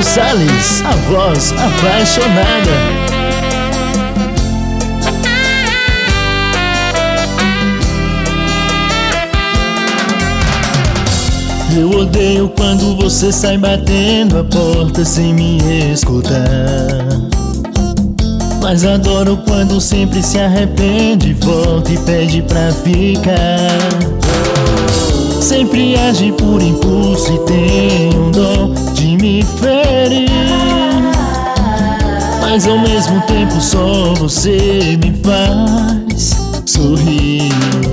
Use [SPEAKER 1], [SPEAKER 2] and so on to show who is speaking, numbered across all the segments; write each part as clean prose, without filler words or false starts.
[SPEAKER 1] Salles, a voz apaixonada. Eu odeio quando você sai batendo a porta sem me escutar, mas adoro quando sempre se arrepende, volta e pede pra ficar. Sempre age por impulso e tem um dom de me ferir, mas ao mesmo tempo só você me faz sorrir.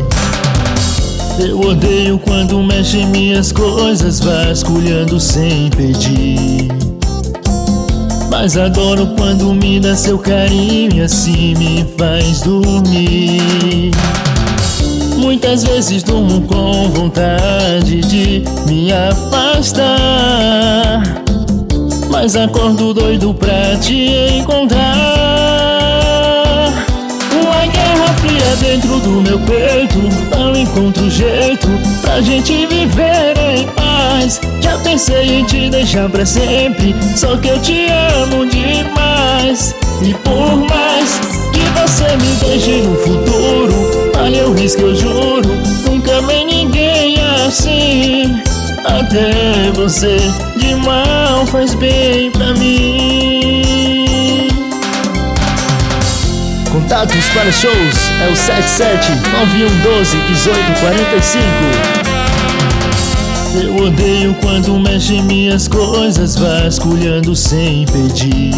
[SPEAKER 1] Eu odeio quando mexe em minhas coisas, vasculhando sem pedir, mas adoro quando me dá seu carinho e assim me faz dormir. Muitas vezes durmo com vontade de me afastar, mas acordo doido pra te encontrar. Uma guerra fria dentro do meu peito, não encontro jeito pra gente viver em paz. Já pensei em te deixar pra sempre, só que eu te amo demais. E por mais que você me deixe no futuro, olha o risco, eu juro, nunca amei ninguém assim. Até você de mal faz bem pra mim. Contatos para shows é o 77-9112-1845. Eu odeio quando mexe em minhas coisas, vasculhando sem pedir,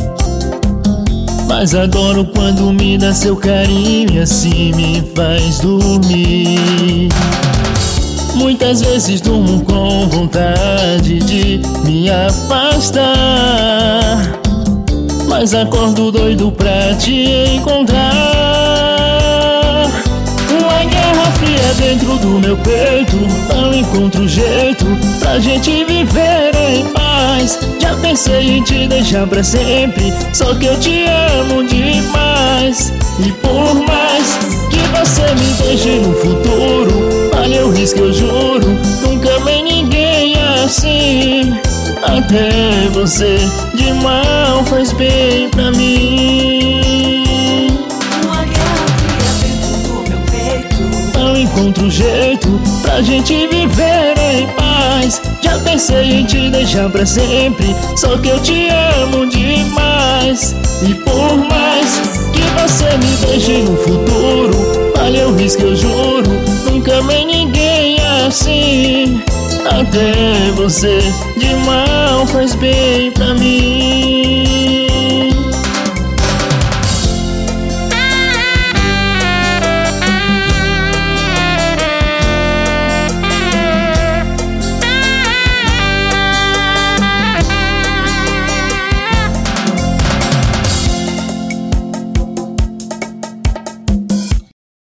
[SPEAKER 1] mas adoro quando me dá seu carinho e assim me faz dormir. Muitas vezes durmo com vontade de me afastar, mas acordo doido pra te encontrar. Uma guerra fria dentro do meu peito, não encontro jeito pra gente viver em paz. Já pensei em te deixar pra sempre, só que eu te amo demais. E por mais que você me deixe no futuro, olha o risco, eu juro, nunca amei ninguém assim. Até você de mal faz bem pra mim.
[SPEAKER 2] Uma guerra fria dentro do meu peito,
[SPEAKER 1] não encontro jeito pra gente viver em paz. Já pensei em te deixar pra sempre, só que eu te amo demais. E por mais que você me deixe no futuro, olha o risco, eu juro, nunca amei ninguém assim. Até você de mal faz bem pra mim.